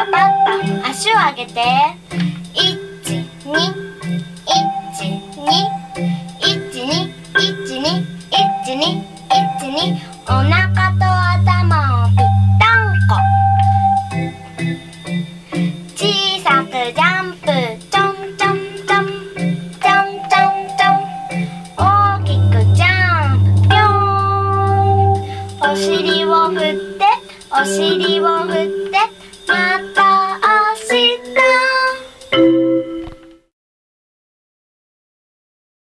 パッパ足を上げて1、2、1、2、1、2、1、2、1、2、1、2お腹と頭をぴったんこ小さくジャンプちょんちょんちょんちょんちょんちょん大きくジャンプぴょんお尻を振ってお尻を振ってまた